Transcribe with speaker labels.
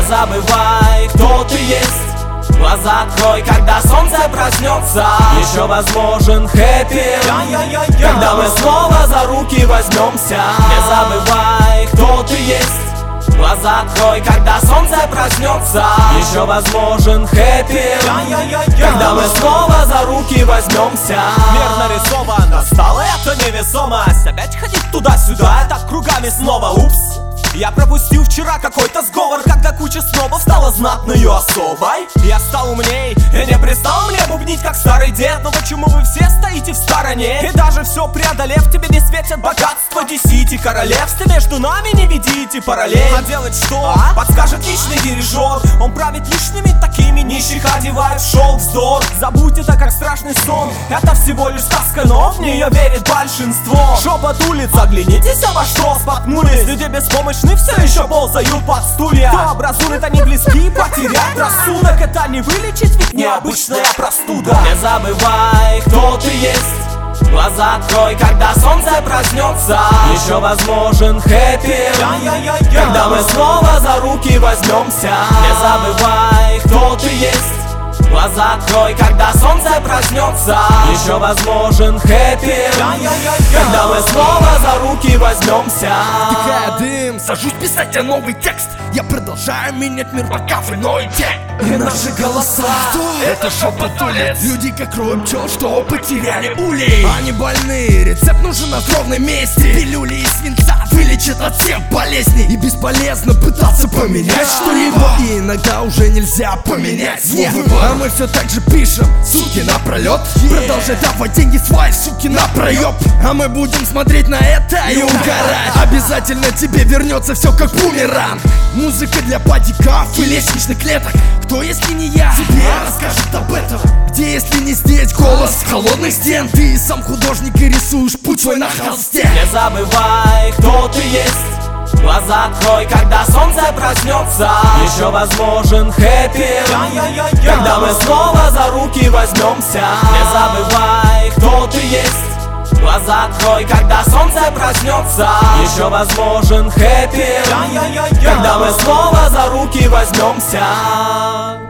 Speaker 1: Не забывай, кто ты есть. Глаза открой, когда солнце проснется. Еще возможен хэппи, когда мы снова за руки возьмемся. Не забывай, кто ты есть. Глаза открой, когда солнце проснется. Еще возможен хэппи, когда мы снова за руки возьмемся.
Speaker 2: Мир нарисован, достала эта невесомость. Опять ходить туда-сюда, это кругами снова, упс. Я пропустил вчера какой-то сговор, когда куча снова стала знатной особой. Я стал умней и не пристал мне бубнить, как старый дед. Но почему вы все стоите в стороне? И даже все преодолев, тебе не светят богатство 10 королевств. И между нами не видите параллель. А делать что? Подскажет личный дирижер. Он правит лишними такими, нищих одевает в шелк вздор. Забудь это как страшный сон. Это всего лишь сказка, но в нее верит большинство. Шепот улиц, оглянитесь, а во что споткнулись. Люди беспомощны, все еще ползают под стулья. Кто образует, они близки, потерять рассудок. Это не вылечить, ведь необычная простуда.
Speaker 1: Не забывай, кто ты есть. Глаза открой, когда солнце проснется. Еще возможен хэппи, когда мы снова за руки возьмемся. Не забывай, кто ты есть. Глаза открой, когда солнце проснется. Еще возможен хэппи, когда мы снова за руки возьмемся.
Speaker 3: Вдыхая дым, сажусь писать я новый текст. Я продолжаю менять мир, пока в иной день.
Speaker 1: И наши голоса,
Speaker 3: это шепот улиц. Люди как рой пчел, что потеряли улей. Они больны, рецепт нужен на ровном месте. Пилюли из свинца вылечат от всех болезней. И бесполезно пытаться поменять что-либо. И иногда уже нельзя поменять свой выбор. А мы все так же пишем, сутки напролет. Продолжай давать деньги свои, суки, напроеб. А мы будем смотреть на это и угорать. Обязательно тебе вернется все как бумеранг. Музыка для бодиков и лестничных клеток. Кто, если не я, тебе расскажет об этом? Где, если не здесь, голос с холодных стен? Ты сам художник и рисуешь путь свой на холсте.
Speaker 1: Не забывай, кто ты есть. Глаза открой, когда солнце проснется. Еще возможен хэппи, когда мы снова за руки возьмемся. Не забывай, кто ты есть. Глаза открой, когда солнце проснется. Еще возможен хэппи, когда мы снова за руки возьмемся.